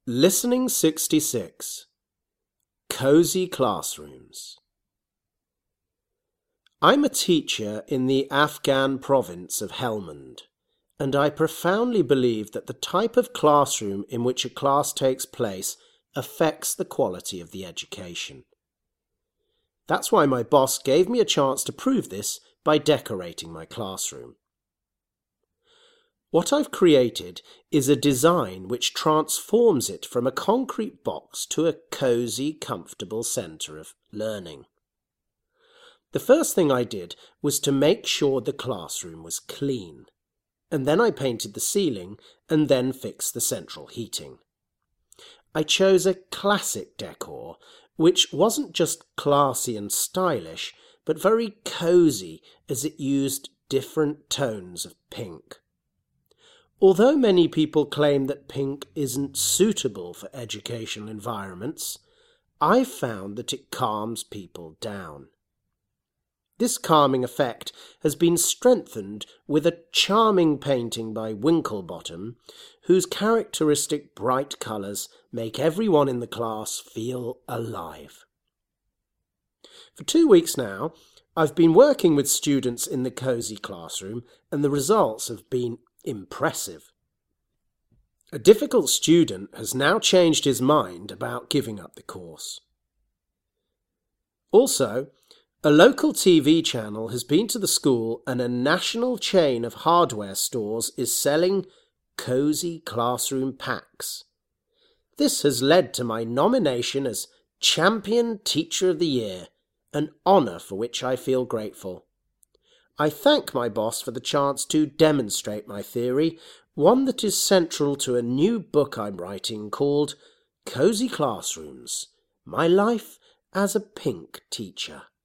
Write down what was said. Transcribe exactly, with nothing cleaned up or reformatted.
Listening sixty-six. Cozy Classrooms. I'm a teacher in the Afghan province of Helmand, and I profoundly believe that the type of classroom in which a class takes place affects the quality of the education. That's why my boss gave me a chance to prove this by decorating my classroom. What I've created is a design which transforms it from a concrete box to a cosy, comfortable centre of learning. The first thing I did was to make sure the classroom was clean, and then I painted the ceiling and then fixed the central heating. I chose a classic decor, which wasn't just classy and stylish, but very cosy as it used different tones of pink. Although many people claim that pink isn't suitable for educational environments, I've found that it calms people down. This calming effect has been strengthened with a charming painting by Winklebottom, whose characteristic bright colours make everyone in the class feel alive. For two weeks now, I've been working with students in the Cosy Classroom, and the results have been impressive. A difficult student has now changed his mind about giving up the course. Also, a local T V channel has been to the school, and a national chain of hardware stores is selling Cosy Classroom packs. This has led to my nomination as Champion Teacher of the Year, an honour for which I feel grateful. I thank my boss for the chance to demonstrate my theory, one that is central to a new book I'm writing called Cosy Classrooms: My Life as a Pink Teacher.